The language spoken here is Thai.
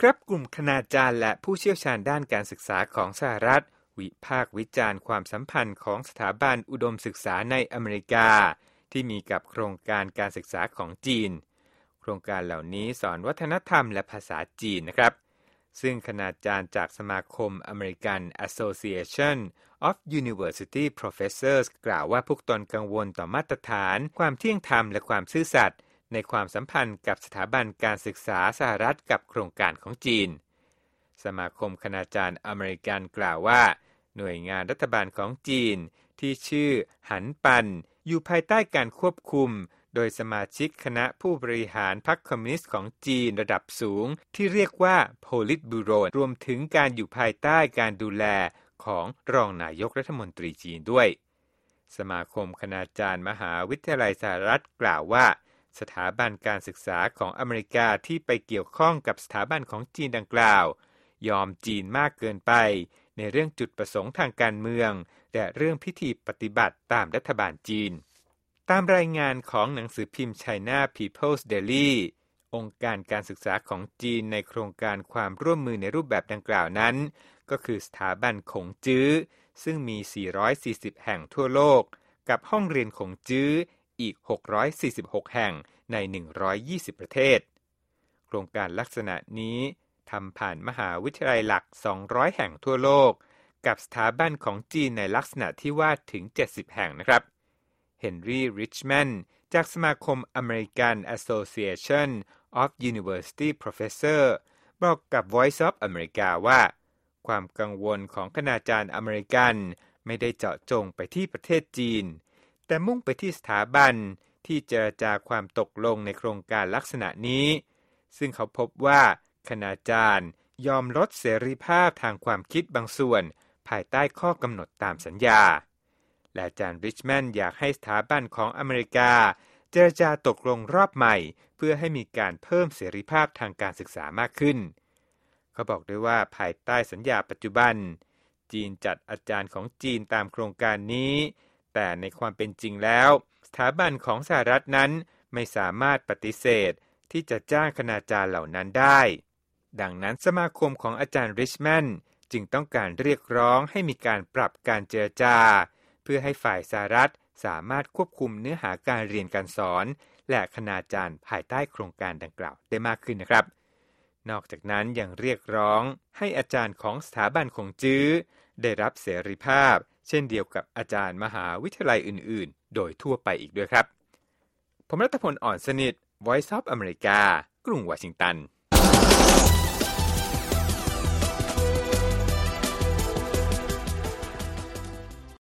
ครับกลุ่มคณาจารย์และผู้เชี่ยวชาญด้านการศึกษาของสหรัฐวิพากษ์วิจารณ์ความสัมพันธ์ของสถาบันอุดมศึกษาในอเมริกาที่มีกับโครงการการศึกษาของจีนโครงการเหล่านี้สอนวัฒนธรรมและภาษาจีนนะครับซึ่งคณาจารย์จากสมาคม American Association of University Professors กล่าวว่าพวกตนกังวลต่อมาตรฐานความเที่ยงธรรมและความซื่อสัตย์ในความสัมพันธ์กับสถาบันการศึกษาสหรัฐกับโครงการของจีนสมาคมคณาจารย์อเมริกันกล่าวว่าหน่วยงานรัฐบาลของจีนที่ชื่อหันปันอยู่ภายใต้การควบคุมโดยสมาชิกคณะผู้บริหารพรรคคอมมิวนิสต์ของจีนระดับสูงที่เรียกว่า Politburo รวมถึงการอยู่ภายใต้การดูแลของรองนายกรัฐมนตรีจีนด้วยสมาคมคณาจารย์มหาวิทยาลัยสหรัฐกล่าวว่าสถาบันการศึกษาของอเมริกาที่ไปเกี่ยวข้องกับสถาบันของจีนดังกล่าวยอมจีนมากเกินไปในเรื่องจุดประสงค์ทางการเมืองและเรื่องพิธีปฏิบัติตามรัฐบาลจีนตามรายงานของหนังสือพิมพ์ China People's Daily องค์การการศึกษาของจีนในโครงการความร่วมมือในรูปแบบดังกล่าวนั้นก็คือสถาบันขงจื้อซึ่งมี440แห่งทั่วโลกกับห้องเรียนขงจื้ออีก646แห่งใน120ประเทศโครงการลักษณะนี้ทำผ่านมหาวิทยาลัยหลัก200แห่งทั่วโลกกับสถาบันของจีนในลักษณะที่ว่าถึง70แห่งนะครับเฮนรี่ริชแมนจากสมาคม American Association of University Professors บอกกับ Voice of America ว่าความกังวลของคณาจารย์อเมริกันไม่ได้เจาะจงไปที่ประเทศจีนแต่มุ่งไปที่สถาบันที่เจรจาความตกลงในโครงการลักษณะนี้ซึ่งเขาพบว่าคณาจารย์ยอมลดเสรีภาพทางความคิดบางส่วนภายใต้ข้อกำหนดตามสัญญาและอาจารย์ริชแมนอยากให้สถาบันของอเมริกาเจรจาตกลงรอบใหม่เพื่อให้มีการเพิ่มเสรีภาพทางการศึกษามากขึ้นเขาบอกด้วยว่าภายใต้สัญญาปัจจุบันจีนจัดอาจารย์ของจีนตามโครงการนี้แต่ในความเป็นจริงแล้วสถาบันของสหรัฐนั้นไม่สามารถปฏิเสธที่จะจ้างคณาจารย์เหล่านั้นได้ดังนั้นสมาคมของอาจารย์ริชแมนจึงต้องการเรียกร้องให้มีการปรับการเจรจาเพื่อให้ฝ่ายสหรัฐสามารถควบคุมเนื้อหาการเรียนการสอนและคณาจารย์ภายใต้โครงการดังกล่าวได้มากขึ้นนะครับนอกจากนั้นยังเรียกร้องให้อาจารย์ของสถาบันขงจื้อได้รับเสรีภาพเช่นเดียวกับอาจารย์มหาวิทยาลัยอื่นๆโดยทั่วไปอีกด้วยครับผมรัตพล อ่อนสนิท Voice of America กรุงวอชิงตัน